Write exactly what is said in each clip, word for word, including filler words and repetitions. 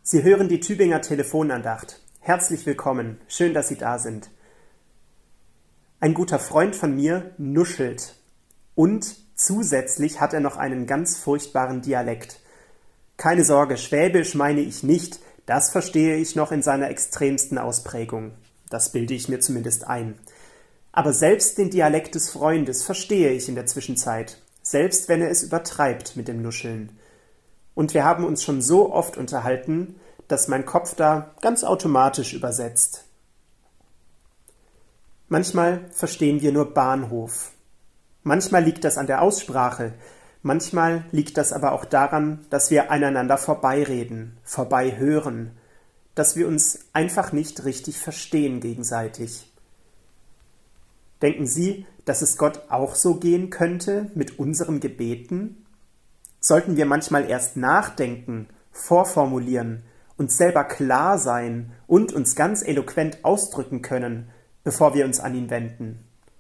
Sie hören die Tübinger Telefonandacht. Herzlich willkommen, schön, dass Sie da sind. Ein guter Freund von mir nuschelt und zusätzlich hat er noch einen ganz furchtbaren Dialekt. Keine Sorge, Schwäbisch meine ich nicht, das verstehe ich noch in seiner extremsten Ausprägung. Das bilde ich mir zumindest ein. Aber selbst den Dialekt des Freundes verstehe ich in der Zwischenzeit, selbst wenn er es übertreibt mit dem Nuscheln. Und wir haben uns schon so oft unterhalten, dass mein Kopf da ganz automatisch übersetzt. Manchmal verstehen wir nur Bahnhof. Manchmal liegt das an der Aussprache, manchmal liegt das aber auch daran, dass wir aneinander vorbeireden, vorbeihören, dass wir uns einfach nicht richtig verstehen gegenseitig. Denken Sie, dass es Gott auch so gehen könnte mit unseren Gebeten? Sollten wir manchmal erst nachdenken, vorformulieren, uns selber klar sein und uns ganz eloquent ausdrücken können, bevor wir uns an ihn wenden?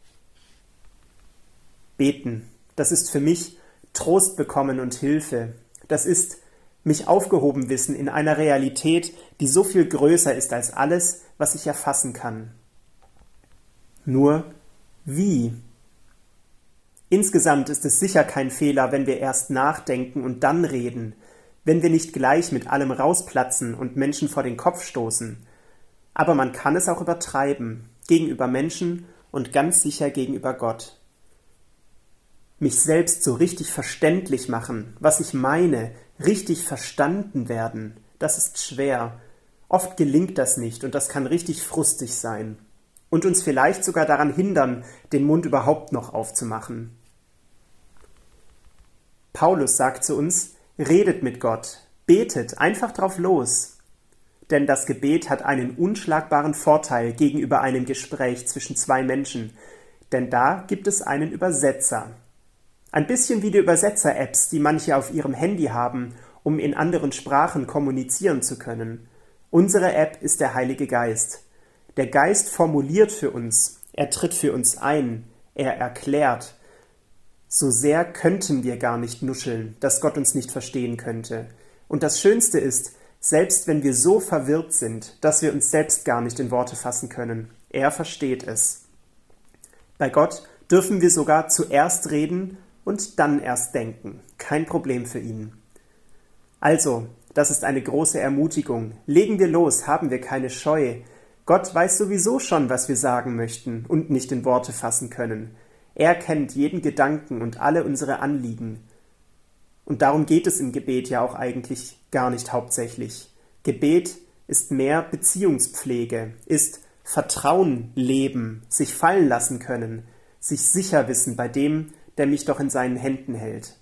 Beten, das ist für mich Trost bekommen und Hilfe. Das ist mich aufgehoben wissen in einer Realität, die so viel größer ist als alles, was ich erfassen kann. Nur wie? Insgesamt ist es sicher kein Fehler, wenn wir erst nachdenken und dann reden, wenn wir nicht gleich mit allem rausplatzen und Menschen vor den Kopf stoßen. Aber man kann es auch übertreiben, gegenüber Menschen und ganz sicher gegenüber Gott. Mich selbst so richtig verständlich machen, was ich meine, richtig verstanden werden, das ist schwer. Oft gelingt das nicht und das kann richtig frustig sein. Und uns vielleicht sogar daran hindern, den Mund überhaupt noch aufzumachen. Paulus sagt zu uns, redet mit Gott, betet einfach drauf los. Denn das Gebet hat einen unschlagbaren Vorteil gegenüber einem Gespräch zwischen zwei Menschen, denn da gibt es einen Übersetzer. Ein bisschen wie die Übersetzer-Apps, die manche auf ihrem Handy haben, um in anderen Sprachen kommunizieren zu können. Unsere App ist der Heilige Geist. Der Geist formuliert für uns, er tritt für uns ein, er erklärt. So sehr könnten wir gar nicht nuscheln, dass Gott uns nicht verstehen könnte. Und das Schönste ist, selbst wenn wir so verwirrt sind, dass wir uns selbst gar nicht in Worte fassen können, er versteht es. Bei Gott dürfen wir sogar zuerst reden und dann erst denken. Kein Problem für ihn. Also, das ist eine große Ermutigung. Legen wir los, haben wir keine Scheu. Gott weiß sowieso schon, was wir sagen möchten und nicht in Worte fassen können. Er kennt jeden Gedanken und alle unsere Anliegen. Und darum geht es im Gebet ja auch eigentlich gar nicht hauptsächlich. Gebet ist mehr Beziehungspflege, ist Vertrauen leben, sich fallen lassen können, sich sicher wissen bei dem, der mich doch in seinen Händen hält.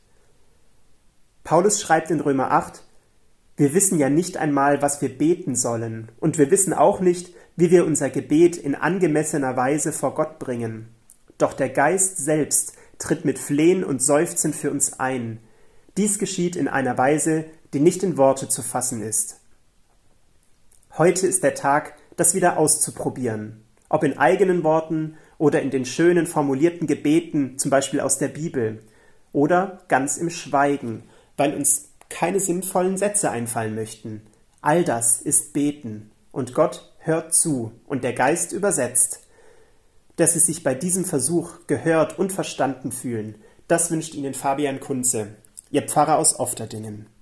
Paulus schreibt in Römer acht, wir wissen ja nicht einmal, was wir beten sollen, und wir wissen auch nicht, wie wir unser Gebet in angemessener Weise vor Gott bringen. Doch der Geist selbst tritt mit Flehen und Seufzen für uns ein. Dies geschieht in einer Weise, die nicht in Worte zu fassen ist. Heute ist der Tag, das wieder auszuprobieren, ob in eigenen Worten oder in den schönen formulierten Gebeten, zum Beispiel aus der Bibel, oder ganz im Schweigen, weil uns keine sinnvollen Sätze einfallen möchten. All das ist Beten, und Gott hört zu und der Geist übersetzt. Dass Sie sich bei diesem Versuch gehört und verstanden fühlen, das wünscht Ihnen Fabian Kunze, Ihr Pfarrer aus Ofterdingen.